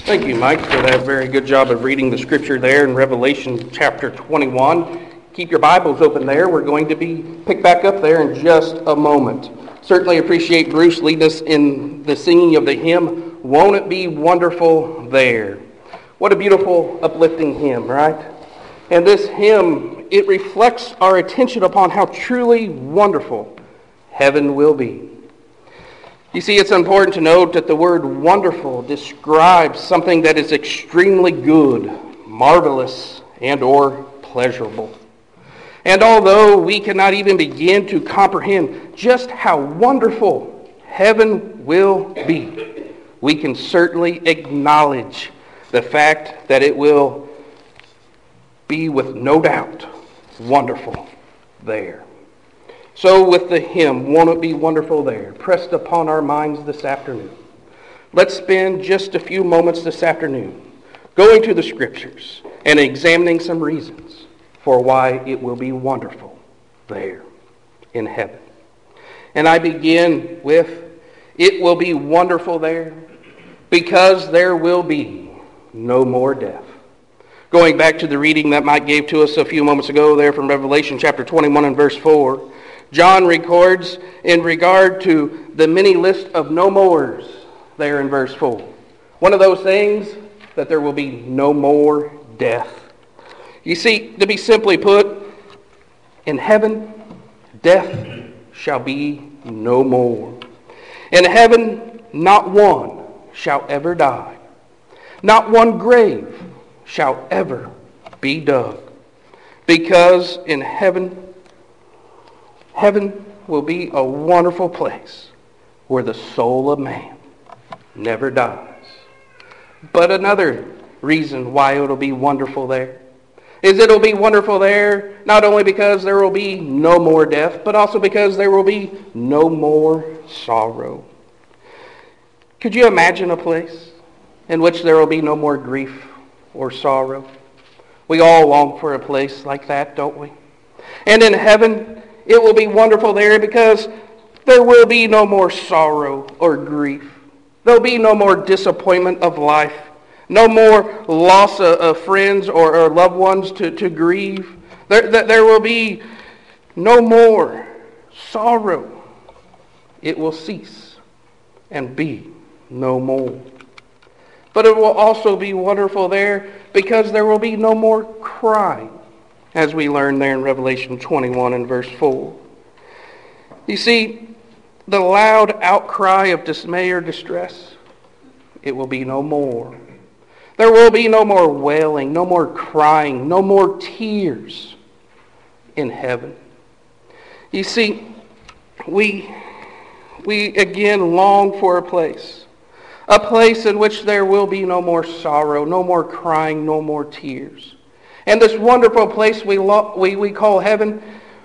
Thank you, Mike, for that very good job of reading the scripture there in Revelation chapter 21. Keep your Bibles open there. We're going to be picked back up there in just a moment. Certainly appreciate Bruce leading us in the singing of the hymn, Won't It Be Wonderful There? What a beautiful, uplifting hymn, right? And this hymn, it reflects our attention upon how truly wonderful heaven will be. You see, it's important to note that the word wonderful describes something that is extremely good, marvelous, and or pleasurable. And although we cannot even begin to comprehend just how wonderful heaven will be, we can certainly acknowledge the fact that it will be with no doubt wonderful there. So with the hymn, Won't It Be Wonderful There, pressed upon our minds this afternoon, let's spend just a few moments this afternoon going to the Scriptures and examining some reasons for why it will be wonderful there in heaven. And I begin with, it will be wonderful there because there will be no more death. Going back to the reading that Mike gave to us a few moments ago there from Revelation chapter 21 and verse 4, John records in regard to the many list of no mores there in verse 4. One of those things, that there will be no more death. You see, to be simply put, in heaven, death shall be no more. In heaven, not one shall ever die. Not one grave shall ever be dug. Because in heaven will be a wonderful place where the soul of man never dies. But another reason why it'll be wonderful there is it'll be wonderful there not only because there will be no more death, but also because there will be no more sorrow. Could you imagine a place in which there will be no more grief or sorrow? We all long for a place like that, don't we? And in heaven, it will be wonderful there because there will be no more sorrow or grief. There'll be no more disappointment of life. No more loss of friends or loved ones to grieve. There will be no more sorrow. It will cease and be no more. But it will also be wonderful there because there will be no more crying, as we learn there in Revelation 21 and verse 4. You see, the loud outcry of dismay or distress, it will be no more. There will be no more wailing, no more crying, no more tears in heaven. You see, we again long for a place in which there will be no more sorrow, no more crying, no more tears. And this wonderful place we call heaven,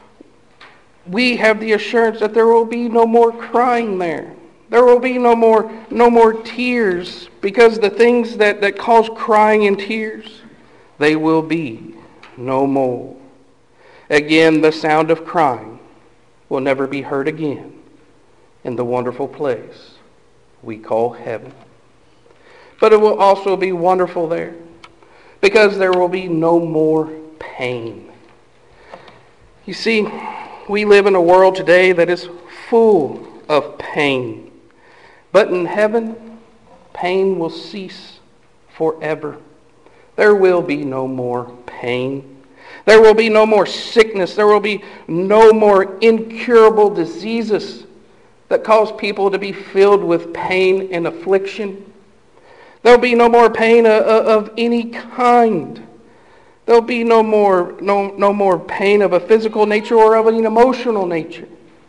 we have the assurance that there will be no more crying there. There will be no more tears, because the things that cause crying and tears, they will be no more. Again, the sound of crying will never be heard again in the wonderful place we call heaven. But it will also be wonderful there because there will be no more pain. You see, we live in a world today that is full of pain. But in heaven, pain will cease forever. There will be no more pain. There will be no more sickness. There will be no more incurable diseases that cause people to be filled with pain and affliction. There will be no more pain of any kind. There will be no more pain of a physical nature or of an emotional nature.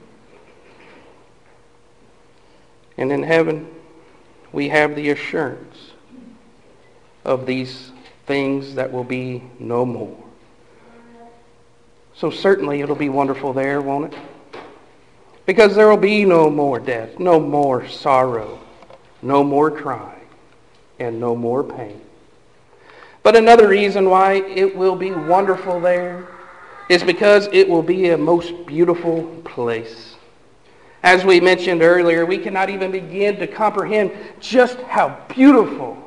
And in heaven, we have the assurance of these things that will be no more. So certainly it'll be wonderful there, won't it? Because there will be no more death, no more sorrow, no more crying, and no more pain. But another reason why it will be wonderful there is because it will be a most beautiful place. As we mentioned earlier, we cannot even begin to comprehend just how beautiful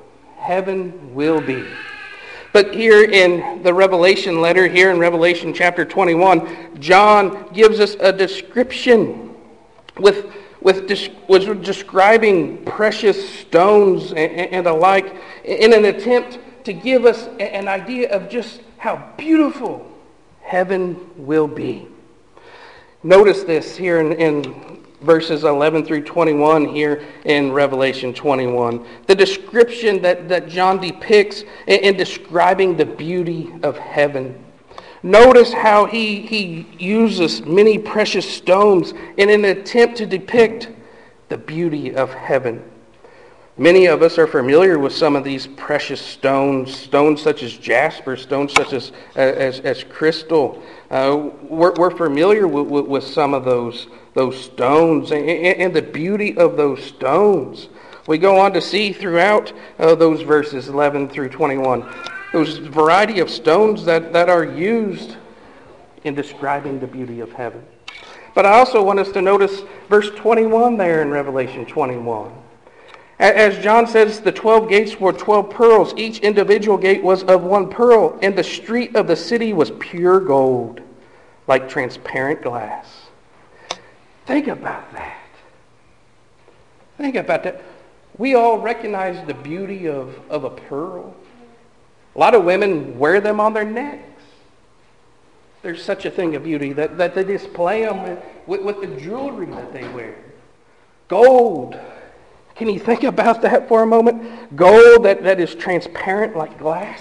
heaven will be. But here in the Revelation letter, here in Revelation chapter 21, John gives us a description was describing precious stones and the like in an attempt to give us an idea of just how beautiful heaven will be. Notice this here in verses 11 through 21 here in Revelation 21. The description that John depicts in describing the beauty of heaven. Notice how he uses many precious stones in an attempt to depict the beauty of heaven. Many of us are familiar with some of these precious stones such as jasper, stones such as crystal. We're familiar with some of those stones and the beauty of those stones. We go on to see throughout those verses 11 through 21, those variety of stones that are used in describing the beauty of heaven. But I also want us to notice verse 21 there in Revelation 21. As John says, the 12 gates were 12 pearls. Each individual gate was of one pearl, and the street of the city was pure gold, like transparent glass. Think about that. Think about that. We all recognize the beauty of a pearl. A lot of women wear them on their necks. There's such a thing of beauty that they display them with the jewelry that they wear. Gold. Can you think about that for a moment? Gold that is transparent like glass.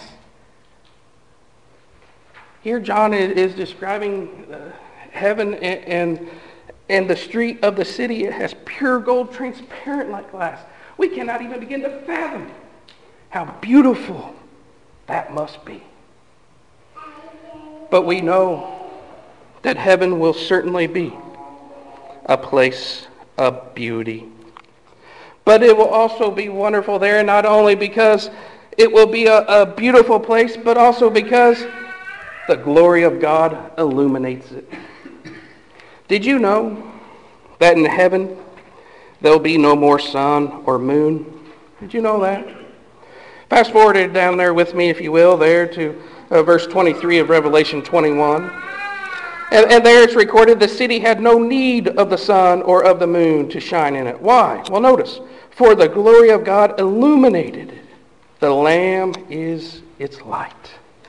Here John is describing heaven and the street of the city. It has pure gold, transparent like glass. We cannot even begin to fathom how beautiful that must be. But we know that heaven will certainly be a place of beauty. But it will also be wonderful there, not only because it will be a beautiful place, but also because the glory of God illuminates it. Did you know that in heaven there'll be no more sun or moon? Did you know that? Fast forward down there with me, if you will, there to verse 23 of Revelation 21. And there it's recorded, the city had no need of the sun or of the moon to shine in it. Why? Well, notice, for the glory of God illuminated it. The Lamb is its light.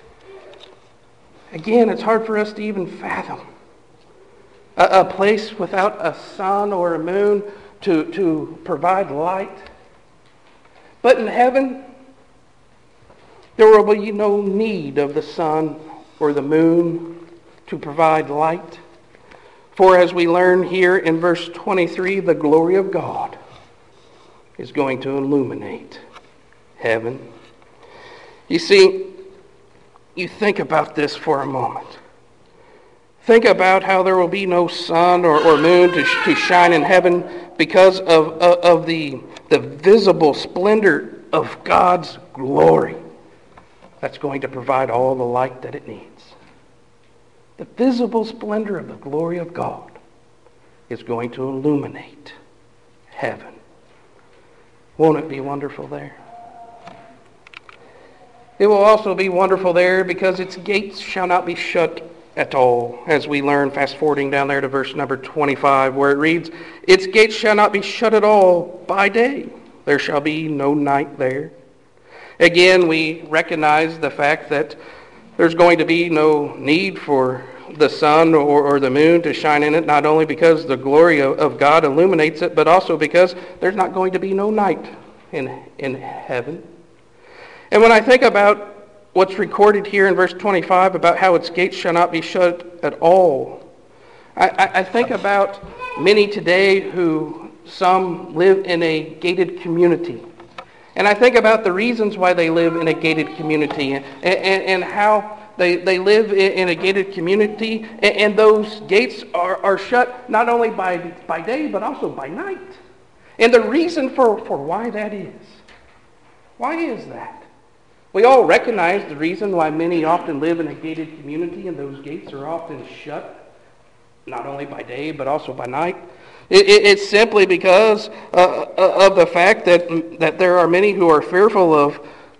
Again, it's hard for us to even fathom a place without a sun or a moon to provide light. But in heaven, there will be no need of the sun or the moon to provide light. For as we learn here in verse 23, the glory of God is going to illuminate heaven. You see, you think about this for a moment. Think about how there will be no sun or moon to shine in heaven because of the visible splendor of God's glory that's going to provide all the light that it needs. The visible splendor of the glory of God is going to illuminate heaven. Won't it be wonderful there? It will also be wonderful there because its gates shall not be shut at all, as we learn, fast forwarding down there to verse number 25, where it reads, its gates shall not be shut at all by day. There shall be no night there. Again, we recognize the fact that there's going to be no need for the sun or the moon to shine in it, not only because the glory of God illuminates it, but also because there's not going to be no night in heaven. And when I think about what's recorded here in verse 25 about how its gates shall not be shut at all, I think about many today who some live in a gated community. And I think about the reasons why they live in a gated community and how they live in a gated community, and those gates are shut not only by day but also by night. And the reason for why that is. Why is that? We all recognize the reason why many often live in a gated community and those gates are often shut not only by day but also by night. It's simply because of the fact that there are many who are fearful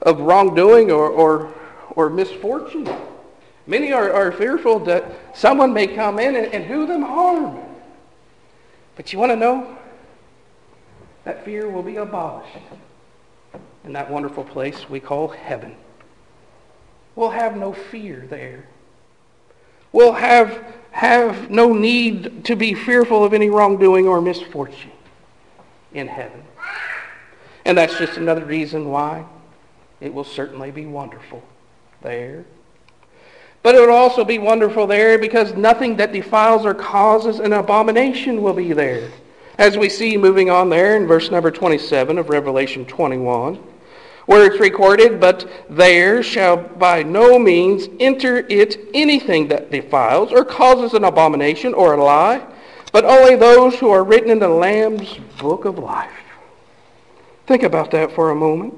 of wrongdoing or misfortune. Many are fearful that someone may come in and do them harm. But you want to know? That fear will be abolished in that wonderful place we call heaven. We'll have no fear there. We'll have no need to be fearful of any wrongdoing or misfortune in heaven. And that's just another reason why it will certainly be wonderful there. But it will also be wonderful there because nothing that defiles or causes an abomination will be there. As we see moving on there in verse number 27 of Revelation 21, where it's recorded, "But there shall by no means enter it anything that defiles or causes an abomination or a lie, but only those who are written in the Lamb's book of life." Think about that for a moment.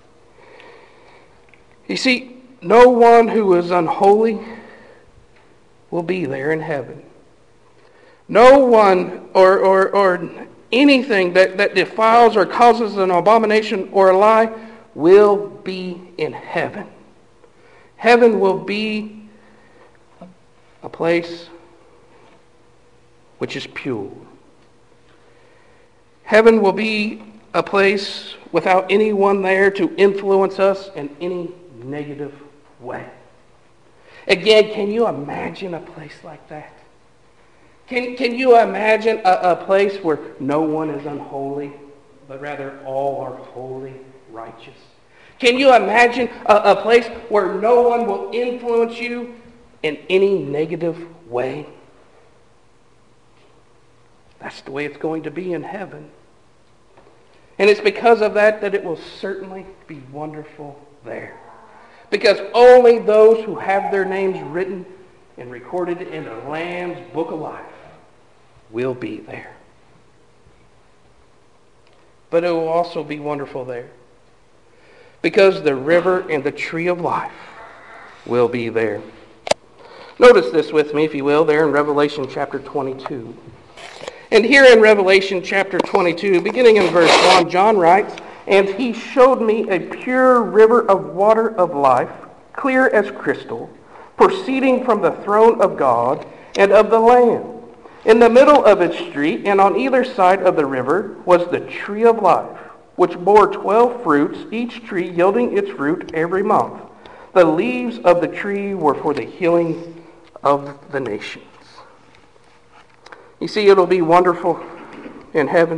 You see, no one who is unholy will be there in heaven. No one or anything that defiles or causes an abomination or a lie will be in heaven. Heaven will be a place which is pure. Heaven will be a place without anyone there to influence us in any negative way. Again, can you imagine a place like that? Can you imagine a place where no one is unholy, but rather all are holy, righteous? Can you imagine a place where no one will influence you in any negative way? That's the way it's going to be in heaven. And it's because of that it will certainly be wonderful there. Because only those who have their names written and recorded in the Lamb's book of life will be there. But it will also be wonderful there because the river and the tree of life will be there. Notice this with me, if you will, there in Revelation chapter 22. And here in Revelation chapter 22, beginning in verse 1, John writes, "And he showed me a pure river of water of life, clear as crystal, proceeding from the throne of God and of the Lamb. In the middle of its street and on either side of the river was the tree of life, which bore 12 fruits, each tree yielding its fruit every month. The leaves of the tree were for the healing of the nations." You see, it'll be wonderful in heaven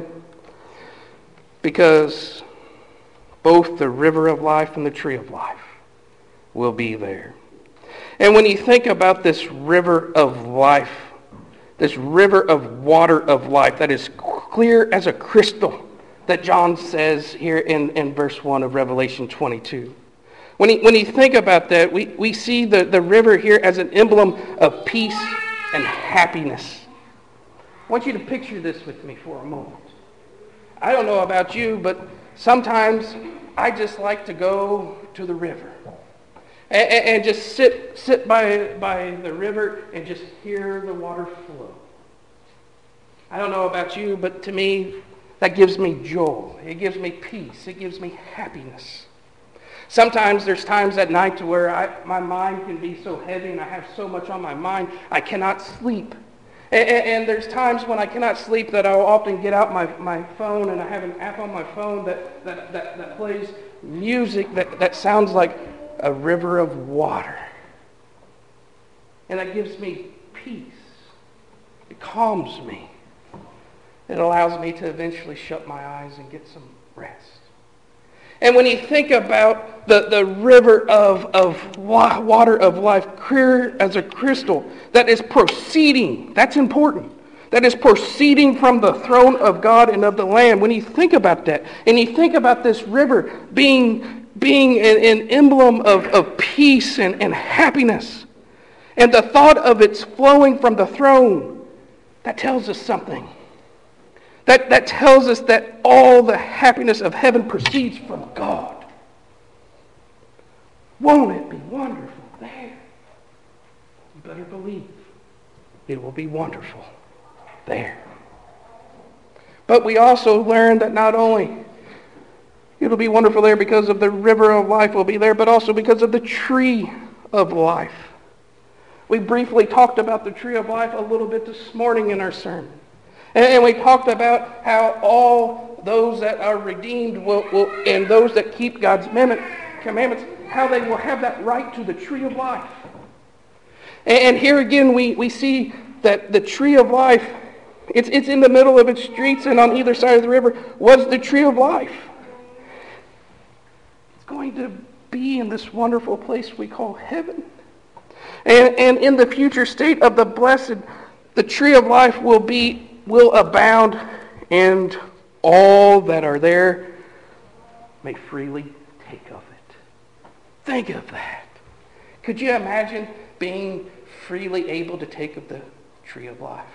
because both the river of life and the tree of life will be there. And when you think about this river of life, this river of water of life that is clear as a crystal that John says here in verse 1 of Revelation 22. When you think about that, we see the river here as an emblem of peace and happiness. I want you to picture this with me for a moment. I don't know about you, but sometimes I just like to go to the river and just sit by the river and just hear the water flow. I don't know about you, but to me, that gives me joy. It gives me peace. It gives me happiness. Sometimes there's times at night to where my mind can be so heavy and I have so much on my mind, I cannot sleep. And there's times when I cannot sleep that I'll often get out my phone, and I have an app on my phone that plays music that sounds like a river of water. And that gives me peace. It calms me. It allows me to eventually shut my eyes and get some rest. And when you think about the river of water of life, clear as a crystal, that is proceeding, that's important, that is proceeding from the throne of God and of the Lamb. When you think about that, and you think about this river being an emblem of peace and happiness, and the thought of its flowing from the throne, that tells us something. That tells us that all the happiness of heaven proceeds from God. Won't it be wonderful there? You better believe it will be wonderful there. But we also learn that not only It'll be wonderful there because of the river of life will be there, but also because of the tree of life. We briefly talked about the tree of life a little bit this morning in our sermon. And we talked about how all those that are redeemed and those that keep God's commandments, how they will have that right to the tree of life. And here again we see that the tree of life, it's in the middle of its streets, and on either side of the river was the tree of life. It's going to be in this wonderful place we call heaven. And in the future state of the blessed, the tree of life will abound, and all that are there may freely take of it. Think of that. Could you imagine being freely able to take of the tree of life?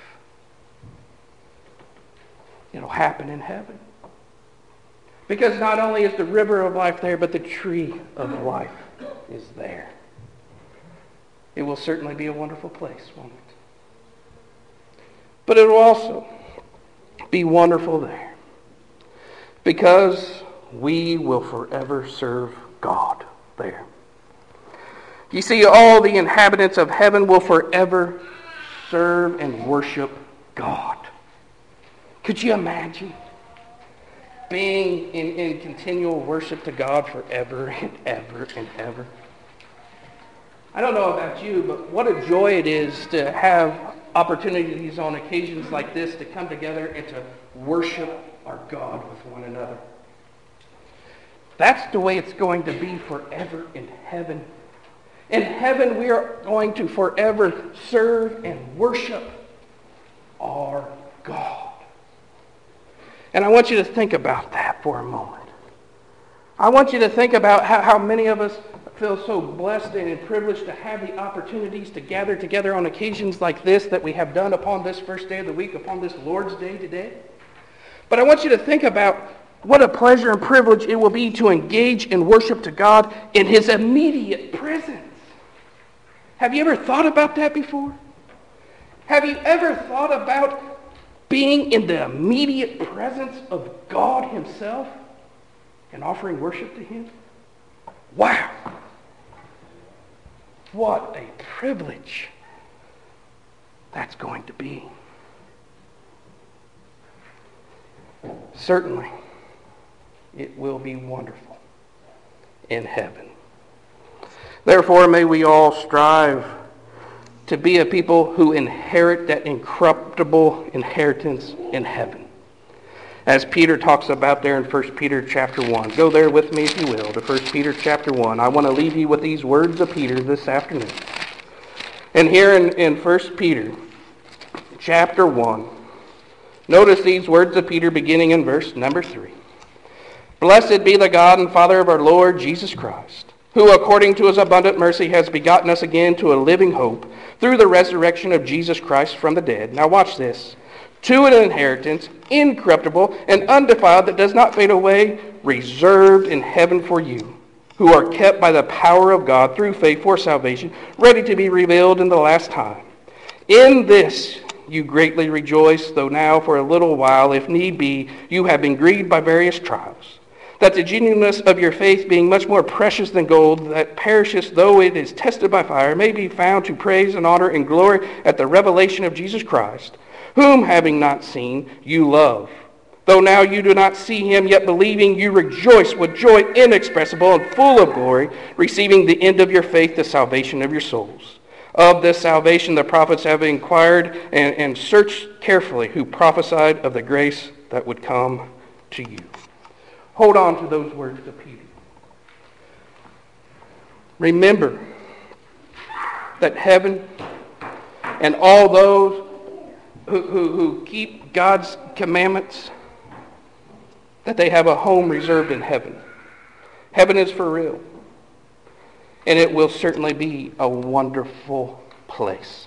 It'll happen in heaven. Because not only is the river of life there, but the tree of life is there. It will certainly be a wonderful place, won't it? But it will also be wonderful there because we will forever serve God there. You see, all the inhabitants of heaven will forever serve and worship God. Could you imagine being in continual worship to God forever and ever and ever? I don't know about you, but what a joy it is to have opportunities on occasions like this to come together and to worship our God with one another. That's the way it's going to be forever in heaven. In heaven, we are going to forever serve and worship our God. And I want you to think about that for a moment. I want you to think about how many of us feel so blessed and privileged to have the opportunities to gather together on occasions like this that we have done upon this first day of the week, upon this Lord's Day today. But I want you to think about what a pleasure and privilege it will be to engage in worship to God in His immediate presence. Have you ever thought about that before? Have you ever thought about being in the immediate presence of God Himself and offering worship to Him? Wow! What a privilege that's going to be. Certainly, it will be wonderful in heaven. Therefore, may we all strive to be a people who inherit that incorruptible inheritance in heaven. As Peter talks about there in 1 Peter chapter 1. Go there with me if you will to 1 Peter chapter 1. I want to leave you with these words of Peter this afternoon. And here in 1 Peter chapter 1, notice these words of Peter beginning in verse number 3. Blessed be the God and Father of our Lord Jesus Christ, who according to His abundant mercy has begotten us again to a living hope through the resurrection of Jesus Christ from the dead. Now watch this. To an inheritance incorruptible and undefiled that does not fade away, reserved in heaven for you, who are kept by the power of God through faith for salvation, ready to be revealed in the last time. In this you greatly rejoice, though now for a little while, if need be, you have been grieved by various trials, that the genuineness of your faith, being much more precious than gold, that perisheth though it is tested by fire, may be found to praise and honor and glory at the revelation of Jesus Christ, whom having not seen, you love. Though now you do not see Him, yet believing you rejoice with joy inexpressible and full of glory, receiving the end of your faith, the salvation of your souls. Of this salvation the prophets have inquired and searched carefully, who prophesied of the grace that would come to you. Hold on to those words of Peter. Remember that heaven and all those who keep God's commandments, that they have a home reserved in heaven. Heaven is for real. And it will certainly be a wonderful place.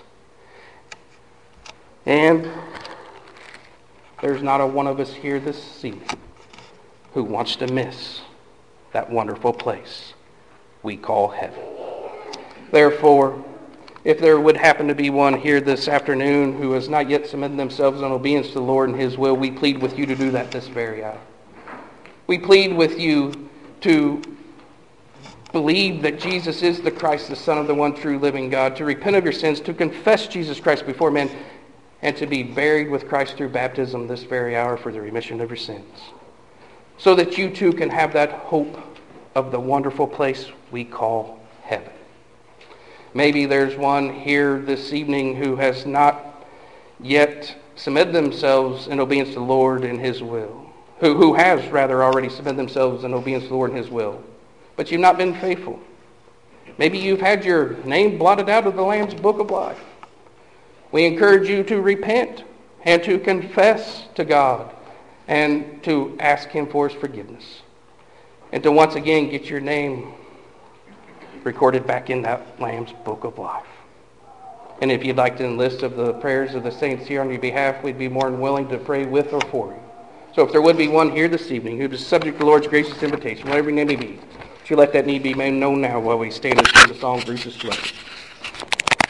And there's not a one of us here this evening who wants to miss that wonderful place we call heaven. Therefore, if there would happen to be one here this afternoon who has not yet submitted themselves in obedience to the Lord and His will, we plead with you to do that this very hour. We plead with you to believe that Jesus is the Christ, the Son of the one true living God, to repent of your sins, to confess Jesus Christ before men, and to be buried with Christ through baptism this very hour for the remission of your sins, so that you too can have that hope of the wonderful place we call heaven. Maybe there's one here this evening who has not yet submitted themselves in obedience to the Lord and His will, who has rather already submitted themselves in obedience to the Lord and His will, but you've not been faithful. Maybe you've had your name blotted out of the Lamb's book of life. We encourage you to repent and to confess to God and to ask Him for His forgiveness, and to once again get your name recorded back in that Lamb's book of life. And if you'd like to enlist of the prayers of the saints here on your behalf, we'd be more than willing to pray with or for you. So if there would be one here this evening who is subject to the Lord's gracious invitation, whatever your name may be, would you let that need be made known now while we stand and sing the song Bruce's Flood.